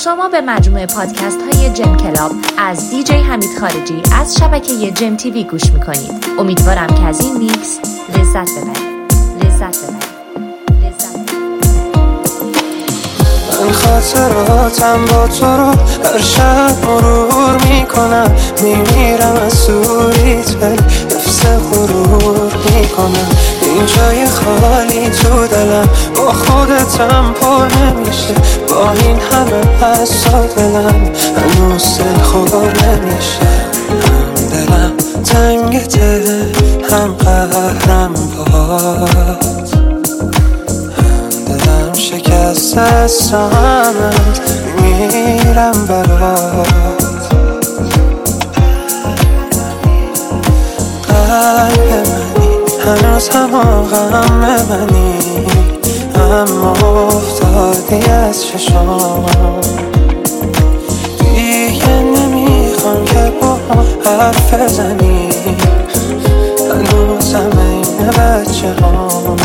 شما به مجموعه پادکست های جم کلاب از دیجی حمید خارجی از شبکه جم تیوی گوش میکنید. امیدوارم که از این میکس لذت ببرید. من خاطراتم با تو رو هر شب مرور میکنم، میمیرم از دوریت ولی حفظ غرور میکنم. این جای خالی تو دلم با خودتم پر نمیشه، با این همه حسا دلم هنوز دل خور نمیشه. هم دلم تنگته هم قهرم باد، شکست از سامت میمیرم برات. قلب منی هنوز همه منی، اما افتادی از چشام. دیگه نمیخوام که با هم حرف بزنی، هنوزم این بچه هم.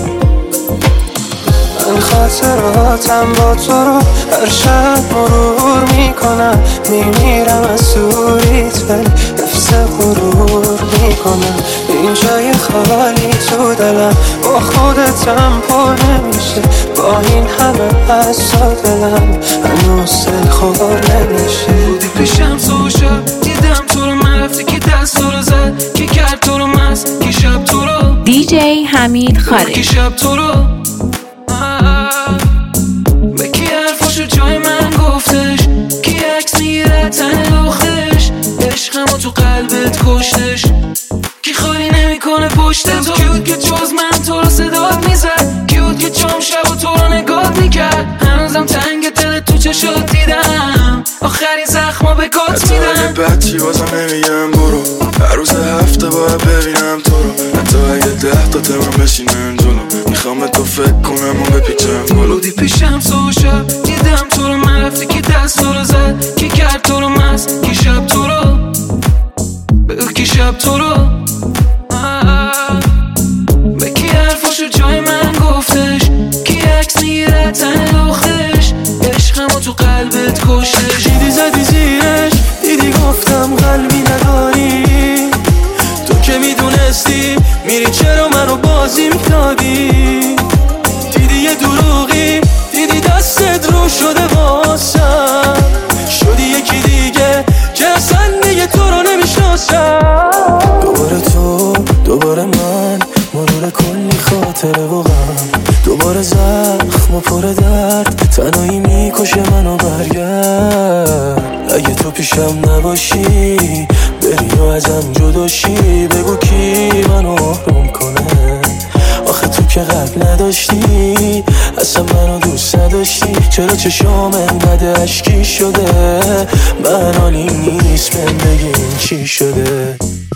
من خاطراتم با تو رو هر شب مرور میکنم، میمیرم از دوریت ولی حفظ غرور میکنم. این جای خالی تو دلم با خودتم پر نمیشه، با این همه حسا دلم هنوز دل خور نمیشه. بودی پیشم تو شب دیدم تو رو، من رفتی که دست تو رو زد، کی کرد تو رو مست، کی شب تو رو. دیجی حمید خارجی. کی شب تو رو به کی حرفاشو جای من گفتش، کی عکس میگیره تن لختش، عشقمو تو قلبت کشتش، کی خالی نمیکنه پشت تو. کیود که جز من تو رو صدات میزد، کیود که چون شب و تو رو نگات میکرد. هنوزم تنگ دل تو چشات دیدم، آخرین زخما به کات میدم. حتی اگه بچی بازم نمیگم برو، هر روز هفته باید ببینم تو رو. حتی اگه 10 تا تمام بشینم جلو، میخوام به تو فکر کنم و بپیچم گلو. بودی پیشم تو شب دیدم تو رو، من رفتی که دست تو رو زد، کی کرد تو رو مست، کی شب تو رو. بگو کی شب تو رو به کی حرفاشو جای من گفتش، کی عکس میگیره تن لختش، عشقمو تو قلبت کشتش. دیدی زدی زیرش، دیدی گفتم قلبی نداری، تو که میدونستی میری چرا منو بازیم دادی. دیدی یه دروغی، دیدی دستت رو شده واسم، شدی یکی دیگه که اصلا دیگه تو رو نمیشناسم. دوباره تو دوباره من، مرور کلی خاطره و غم، دوباره زخم و پر درد، تنهایی میکشه منو. برگرد اگه تو پیشم نباشی، بری و ازم جداشی، بگو کی منو آروم کنه. آخه تو که قلب نداشتی، اصلا منو دوست نداشتی، چرا چشام انقدر اشکی شده. من حالی نیست من بگیم چی شده.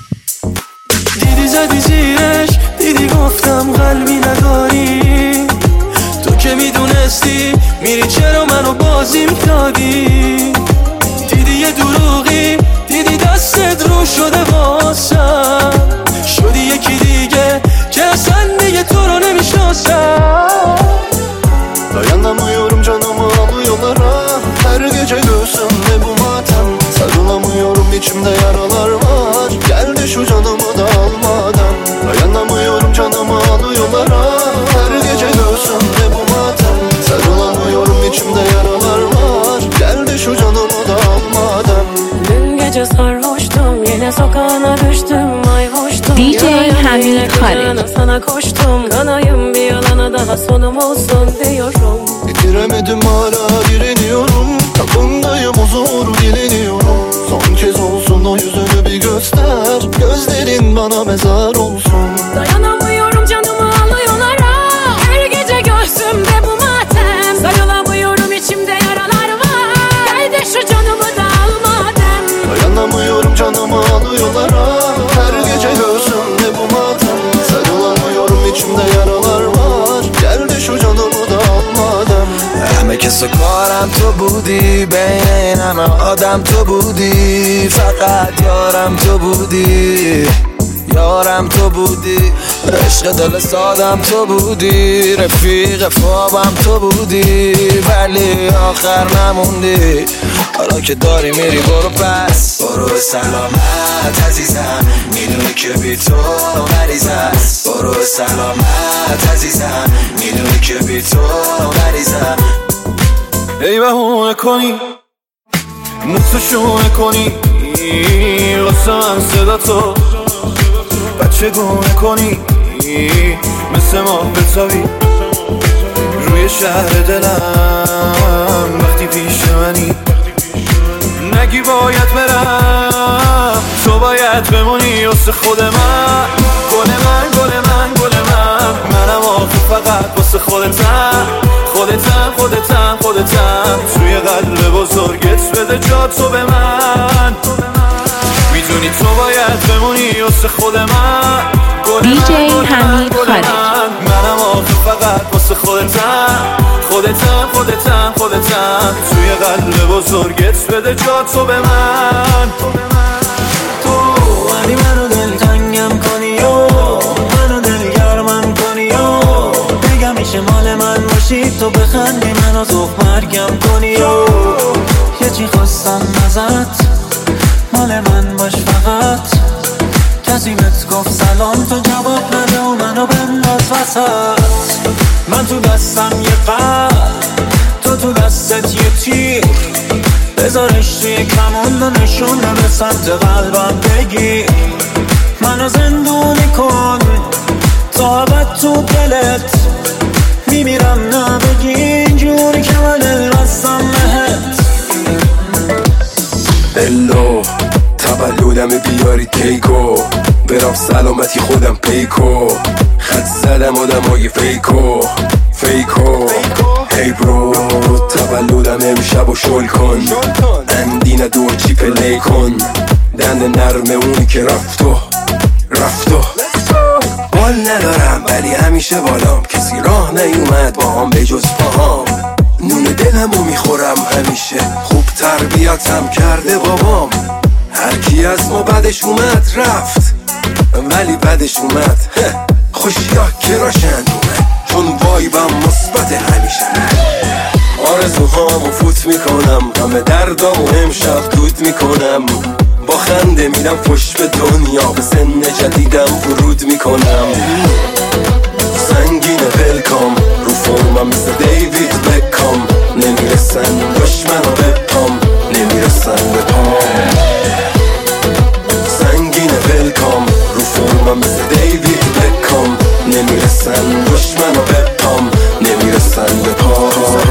دیدی زدی زیرش، دیدی گفتم قلبی نداری، تو که میدونستی میری چرا منو بازیم دادی. دیدی یه دروغی، دیدی دستت رو شده واسم، شدی یکی دیگه که اصلا دیگه تو رو nemişnasam. Dayanamıyorum canımı alıyorlara, her gece göğsümde bu matem. Sarılamıyorum içimde yaralar var, gel de şu canımı da almadan. Dayanamıyorum canımı alıyorlara, her gece göğsümde bu matem. Sarılamıyorum içimde yaralar var, gel de şu canımı da almadan. Dün gece sarhoştum, yine sokağına düştüm, mayhoştum. DJ Hamid Khalid. Sana koştum, kanayım bir yalana daha sonum olsun diyorum. Bitiremedim hala direniyorum, kapındayım huzur dileniyorum. Son kez olsun o yüzünü bir göster, gözlerin bana mezar olsun. Dayanamıyorum canımı alıyorlar ha, her gece göğsümde bu matem. Sarılamıyorum içimde yaralar var, gel de şu canımı da al madem. Dayanamıyorum canımı alıyorlar ha, her gece göğsümde bu matem. Sarılamıyorum içimde yaralar var, gel de şu canımı da al madem. همه کس و کارم تو بودی، بین همه آدم تو بودی، فقط یارم تو بودی، یارم تو بودی، عشق دل سادم تو بودی، رفیق خوابم تو بودی، ولی آخر نموندی. حالا که داری میری برو پس، برو به سلامت عزیزم، میدونی که بی تو مریض است. برو به سلامت عزیزم، میدونی که بی تو مریضم. ای بهونه کنی موتو شونه کنی واسه من صدا تو بچه گونه کنی، مثل ما بتابی روی شهر دلم وقتی پیش منی. نگی باید برم، تو باید بمونی واسه خود من. گل من گل من گل من، منم آخه فقط واسه خودتم. خودتم خودتم خودتم، توی قلب بزرگت بده جا تو به من. میدونی تو باید بمونی واسه خود من. DJ حمید خارجی. منم آخه فقط واسه خودتم. خودتم خودتم خودتم، توی قلب بزرگت بده جا تو به من. تو ولی منو دلتنگم کنی و منو دلگرمم کنی و بگم میشه مال من باشی، تو بخندی منو زخ مرگم کنی و یه چی خواستم ازت، مال من باش فقط. کسی بهت گفت سلام تو جواب نده و منو بنداز وسط. من تو دستم یه قلب، تو دستت یه تیر، بذارش توی کمون و نشونه به سمت قلبم بگیر. منو زندونی کن تا ابد تو دلت، میمیرم نبگی اینجوری که من دل بستم بهت. الو تولدم بیاری کیکو، برام سلامتی خودم پیکو، خط زدم آدمای فیکو فیکو. هی برو تولدم امشب و شل کن، اندینه دور چی پلی کن، دند نرمه اونی که رفتو بال ندارم ولی همیشه بالام، کسی راه نیومد با هم به جز پاهام. نون دلمو میخورم همیشه، خوب تربیتم کرده بابام. هر کی از ما بعدش اومد رفت، ولی بعدش اومد خوشیا که راشند اومد، چون وایبم مثبت همیشه. آرزوهامو فوت میکنم، همه دردامو امشب دود میکنم. با خنده میدم خوش به دنیا، به سن جدیدم ورود میکنم. سنگین پلکام رو فرمم مثل دیوید بکام، نمیرسن دشمنو به پام، نمیرسن به پام. سنگین پلکام رو فرمم مثل دیوید بکام، نمیرسن دشمنو به پام، نمیرسن به پام.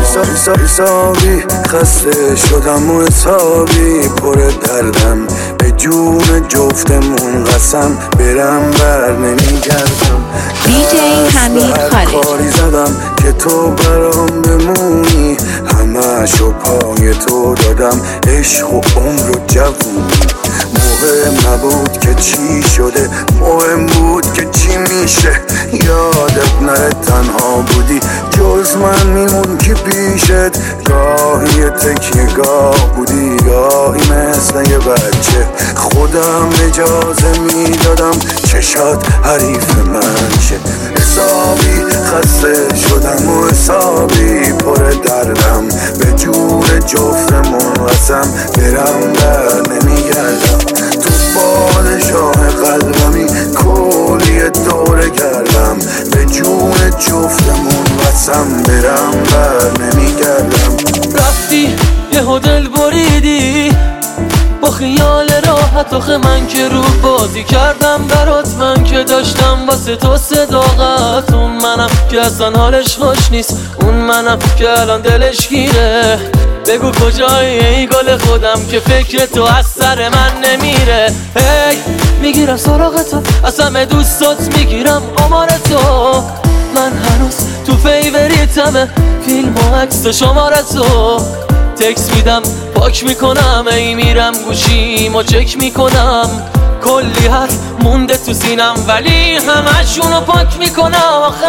حسابی خسته شدم و حسابی پر دردم، به جون جفتمون قسم برم بر نمیگردم. DJ حمید خارجی. کاری زدم که تو برام بمونی، همشو پای تو دادم، عشق و عمر و جوونی. مهم نبود که چی شده، مهم بود که چی میشه. یادت نره تنها بودی، جز من میمون که پیشت. گاهی تکیه گاه بودی، گاهی مثل یه بچه. خودم اجازه میدادم چشات حریف من شه. حسابی خسته شدم و حسابی پر دردم، به جور جفتمون قسم برم بر نمیگردم. تو پادشاه قلبمی کلی دوره کردم، به جون جفتمون قسم برم بر نمیگردم. رفتی یه دل بریدی با خیال راحت، آخه من که رو بازی کردم برات، من که داشتم واسه تو صداقت. اون منم که اصلا حالش خوش نیست، اون منم که الان دلش گیره. بگو کجایی ای گل خودم که فکر تو از سر من نمیره. هی میگیرم سراغ تو، از همه دوستات میگیرم آمار تو. من هنوز تو فیوریتمه، فیلم و عکس شماره تو. تکس میدم پاک میکنم، ای میرم گوشیمو چک میکنم. کلی حرف مونده تو سینم ولی همشونو پاک میکنم. آخه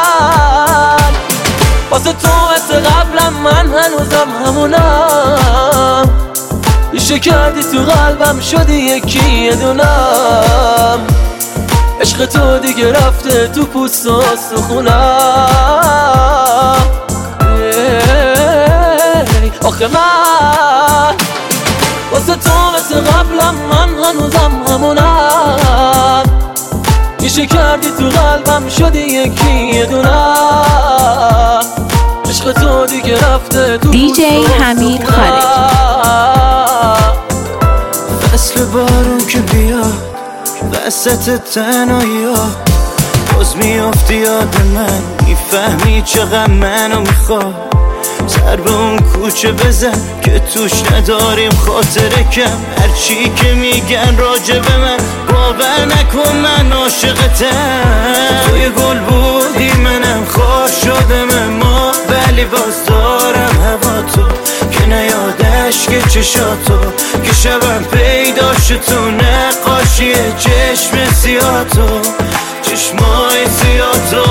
من واسه تو مثل قبلم، من هنوزم همونم. ایشه کردی تو قلبم، شدی یکی یه دونم. عشق تو دیگه رفته تو پوست و استخونم. آخه من واسه تو مثل قبلم من هنوزم همونم میشه کردی تو قلبم شدی یکی یه دونم عشق تو دیگه رفته تو دیجی حمید خارجی فصل بارون که بیاد وسط تنهایی ها باز میافتی یاد من میفهمی چقدر منو میخواد سر به اون کوچه بزن که توش نداریم خاطره کم هرچی که میگن راجع به من باور نکن من عاشقتم توی گل بودی منم خواه شدم ما ولی باز دارم هوا تو که نیادش که چشاتو که شبم پیدا شد تو نقاشی چشم سیاتو چشمای سیاتو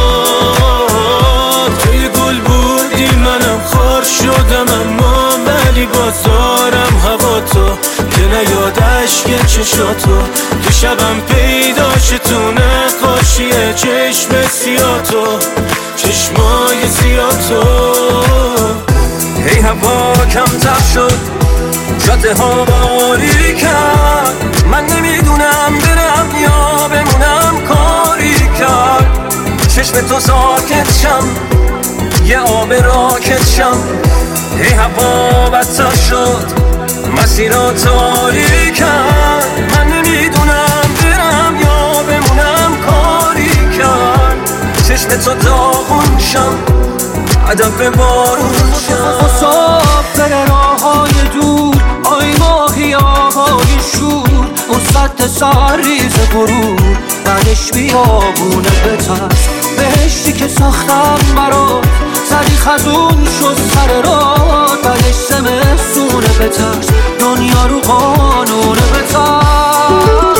توی گل بودی منم خار شدم اما ولی باز دارم هوا تو که نیادش که چشاتو که شبم پیدا شد تو نقاشی چشم سیاتو چشمای سیاتو هی هوا کمتر شد جاده ها باری کرد من نمیدونم برم یا بمونم کاری کرد چشم تو ساکت شم یه آب راکت شم هی هوا بدتر شد مسیرها تاری کرد من نمیدونم برم یا بمونم کاری کرد چشم تو داغون شم عدب بارون شم مسافر راههای دور آی ماهی آهای شور مصد سرریز غرور بعدش بیابونه بترس بهشتی که ساختم برات زدی خزون شد سر رات بعدش زمستونه بترس دنیا رو قانونه بترس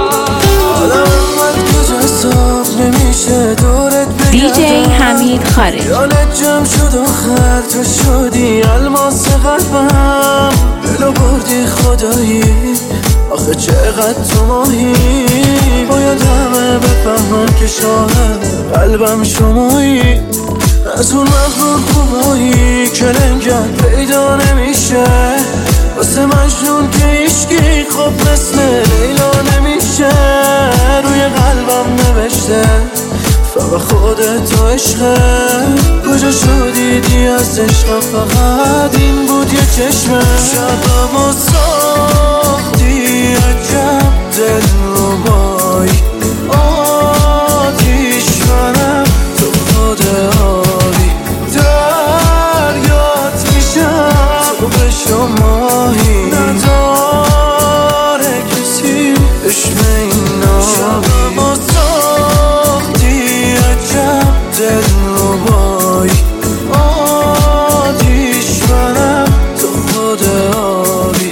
آدم که جذاب نمیشه دورت بگردم دیجی حمید خارجی یالت جمع شد آخر تو شدی الماس قلبم دلو بردی خدایی آخه چقدر تو ماهی باید همه بفهمن که شاهد قلبم شمایی از اون مغرور خوبایی که لنگن پیدا نمیشه واسه مجنون که ایشکی خوب مثل لیلا نمیشه روی قلبم نوشته فقط خودت تو عشقه کجا شدی دی از عشق فقط این بود یه چشمه شبم و ساختی عجب دل رو بای آتیش منم تو خود آبی دریات میشم تو به شماهی نداره کسی عشق این آبی دل رو بای آتیش منم تو خود آبی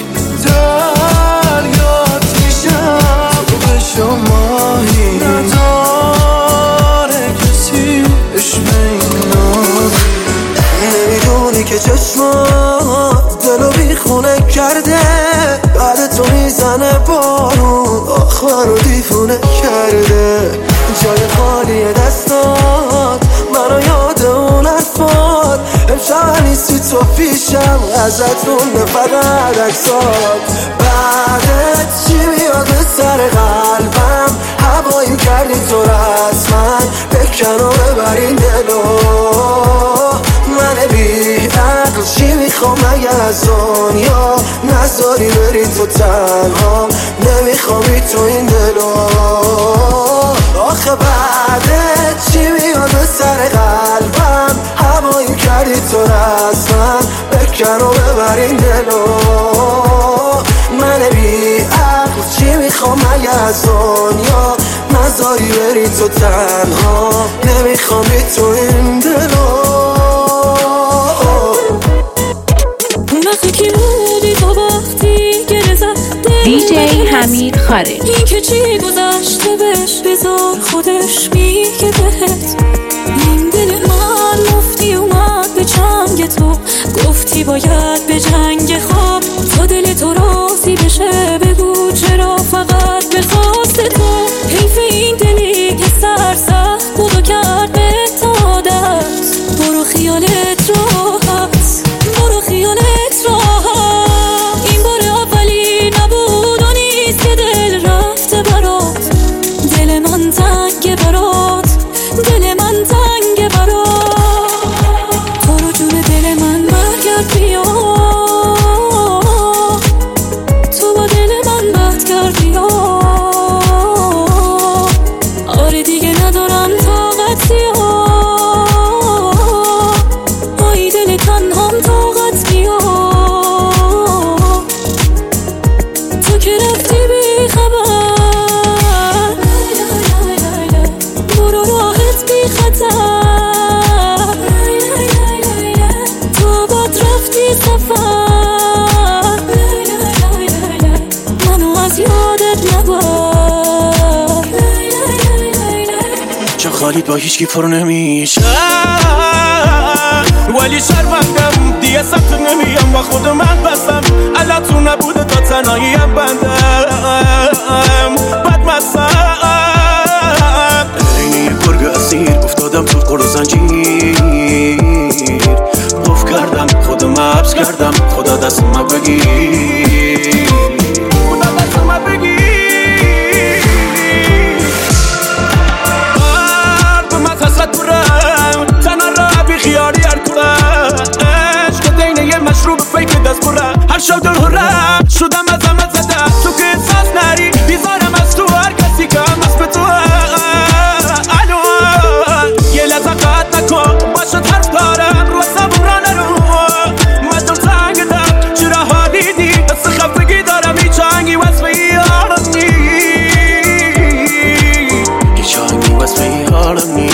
دریات میشم تو به شماهی نداره کسی عشق این آبی نمیدونی که چشمات دلو بیخونه کرده بعد تو میزنه بارون آخ منو دیفونه کرده جای خالی دستات منو یاد اون حرفات امشب نیستی تو پیشم ازت رونده فقط عکسات بعدت چی میاد به سر قلبم هوایی کردی تو رسما بکن و ببر این دلو من بی عقل چی میخوام مگه از دنیا نذاری بری تو تنها نمیخوام تو این دلو آخه بعدت چی میاد به سر قلبم هوایی کردی تو رسما بکن و ببر این دلو من بی عقل چی میخوام مگه از دنیا نذاری بری تو تنها نمیخوام تو این دلو اون وقتی که بودی تو وقتی گرزه دیجی حمید خارجی این که چی گذشته بهش بذار خودش میگه بهت این دل من مفتی اومد به چنگ تو گفتی باید به جنگ خواب تا دل تو راضی بشه بگو چرا فقط به خواست تو حیف این دلی که سرسخت بود و کرد به تا دست برو خیالت راحت برو خیالت سفر منو از یادت نبر چه خالیت با هیچ کی پر نمیشه ولی شرمندم دیگه سمت نمیم و خود من بستم الا تو نبوده تا تنهاییم بندم بدمستم اینه یه گرگ اسیر افتادم تو قل و زنجیر قف کردم خودم حبس کردم خدا دستم بگیر خدا دستم بگیر به من حسرت برم تنها را بی خیالی هر کنم عشق دینه یه مشروب فیک دست برم هر شب دل هرم شدم از همه زدم تو که احساس نری بیزارم از تو هر کسی که هم از به تو الو یه لحظه قطع نکن باشد حرف دارم رو حسابم را نرو من دل تنگدم چرا حالی دی دست خفگی دارم هیچ آهنگی وصفه ای حالم نی هیچ آهنگی وصفه ای حالم نی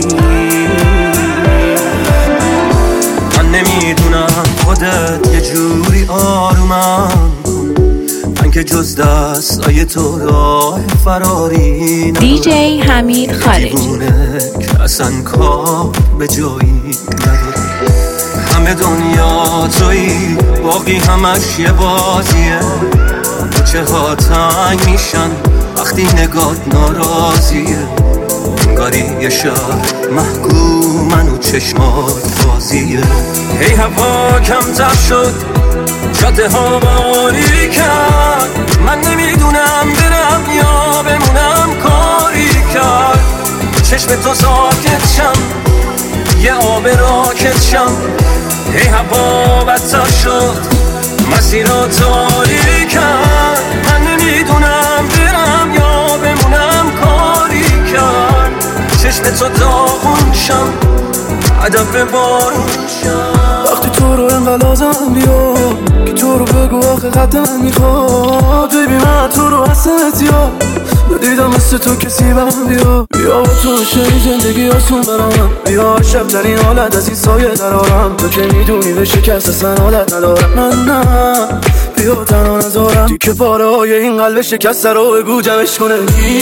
من نمیدونم خودت یه جوری آرومم من که جز دستای تو راه فراری ندارم دیجی حمید خارجی که اصلا کار به جایی ندارم همه دنیا تویی باقی همش یه بازیه کوچه ها تنگ میشن وقتی نگات ناراضیه انگاری یه شهر محکومن و چشمات بازیه هی هوا کمتر شد جاده ها باری کرد من نمیدونم برم یا بمونم کاری کرد چشم تو ساکت شم یه آب راکت شم هی هوا بدتر شد مسیر رو تاری کرد من نمیدونم برم یا بمونم کاری کرد چشم تو داغون شم عدب بارون شم وقتی تو رو انقدر لازم بیا که تو رو بگو آخه قدم میخواد بیبی من تو رو حسنت یا ندیدم مثل تو کسی برم بیا بیا با تو شایی زندگی آسون برام بیا شب در این حالت از این سایه درارم تو که میدونی به شکست اصلا حالت ندارم من نه بیا تنها نذارم دیگه پاره های این قلب شکسته رو بگو جمعش کنه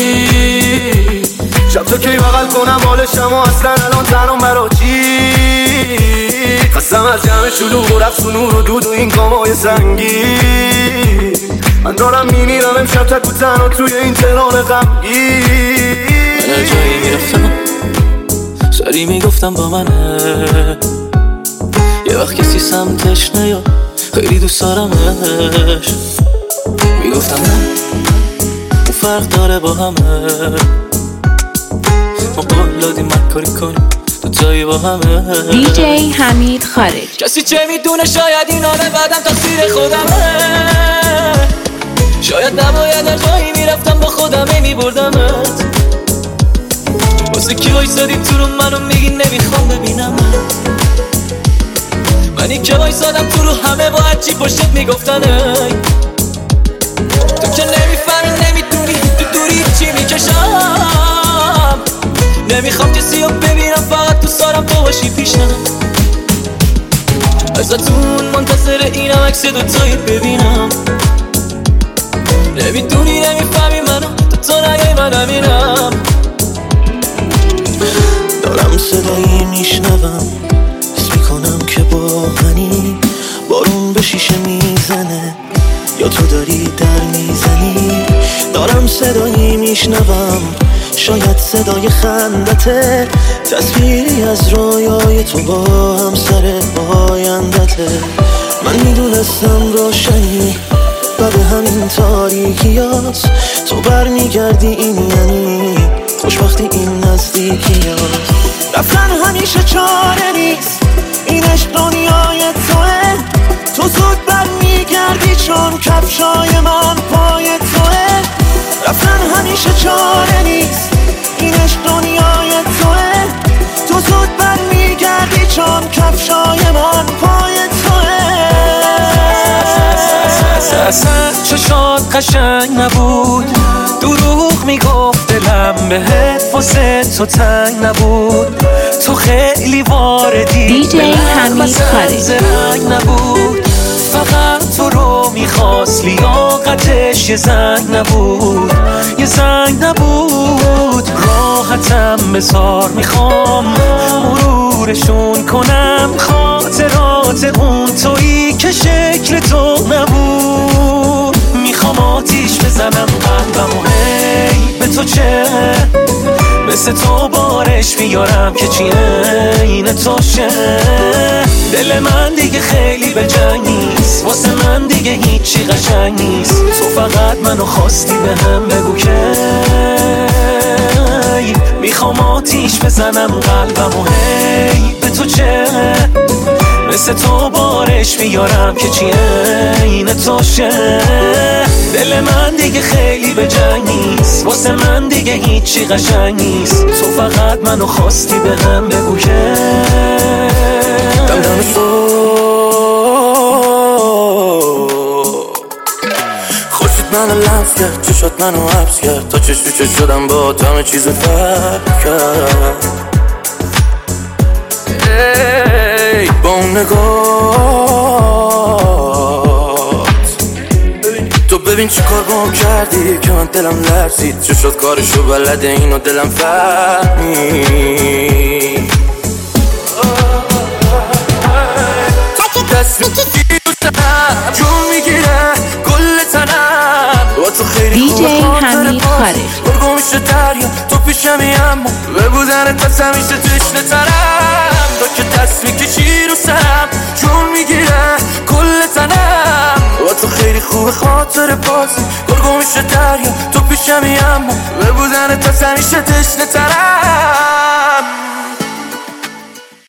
شب تو کی بغل کنم حالشم و اصلا الان تنم برا چی خستم از جمع شلوغ و رقص و نور و دود و این کامای سنگی من دارم میمیرم امشب تک و تنها توی این تهران غمگی من هر جایی میرفتم سری میگفتم با منه یه وقت کسی سمتش نیا خیلی دوست دارمش میگفتم نه اون فرق داره با همه ما قول دادیم من کاری کنیم دوتایی با همه دیجی حمید خارجی کسی چه میدونه شاید این حاله بعدم تقصیر خودمه شاید نباید هر جایی میرفتم با خودمه میبردمت واسه کی وایسادی تو رو منو میگی نمیخوام ببینمت منی که وایسادم تو رو همه با هرچی پشتت میگفتن تو که نمیفهمی نمیدونی تو دوری چی میکشم نمیخوام کسی رو ببینم فقط تو سارم تو باشی پیشم ازتون منتظر اینم عکس دوتاییت ببینم نمیدونی نمیفهمی منو تو نگی من نمیرم دارم صدایی میشنوم حس میکنم که با منی بارون به شیشه میزنه یا تو داری در میزنی دارم صدایی میشنوم شاید صدای خندته تصویری از رویای تو با هم سر آیندته من میدونستم روشنی و به همین تاریکیات تو برمیگردی این یعنی خوشبختی این نزدیکیات رفتن همیشه چاره نیست این عشق دنیای توه تو زود برمیگردی چون کفشای من پای توه رفتن همیشه چاره نیست این عشق دنیای توه تو زود برمیگردی چون کفشای من پای توه اصلا چشات قشنگ نبود دروغ میگفت دلم بهت واسه تو تنگ نبود تو خیلی واردی دیجی حمید خارجی نبود نیست، لیاقتش یه زنگ نبود، یه زنگ نبود. راحتم بذار میخوام مرورشون کنم، خاطرات اون تویی که شکل تو نبود. میخوام آتیش بزنم قلبم و هی به تو چه، مثل تو بارش بیارم که چی این توشه. دل من دیگه خیلی به جنگ نیست، واسه من دیگه هیچی قشنگ نیست. تو فقط منو خواستی به هم بگو که میخوام آتیش بزنم قلبم و هی به تو چه، مثل تو بارش بیارم که چی این توشه. دل من دیگه خیلی به جنگ نیست، واسه من دیگه هیچی قشنگ نیست. تو فقط منو خواستی به هم بگو که دم خوشت منو لمس کرد، چشات منو حبس کرد، تا چش تو چش شدم با همه چیز فرق کرد. با اون نگات تو ببین چی کار با هم کردی که من دلم لرزید. چشات کارشو بلده اینو دلم فهمید. دست میگیرم جون میگیره گل تنم با تو خیلی خوبه. حمید خارجی برگو میشه دریا تو پیشمی، اما به بودنت پس همیشه تشنه ترم. تو که دست میکشی رو سرم جون میگیره کل تنم با تو خیلی خوبه. خاطر بازی برگو میشه دریا تو پیشمی، اما به بودنت پس همیشه تشنه ترم.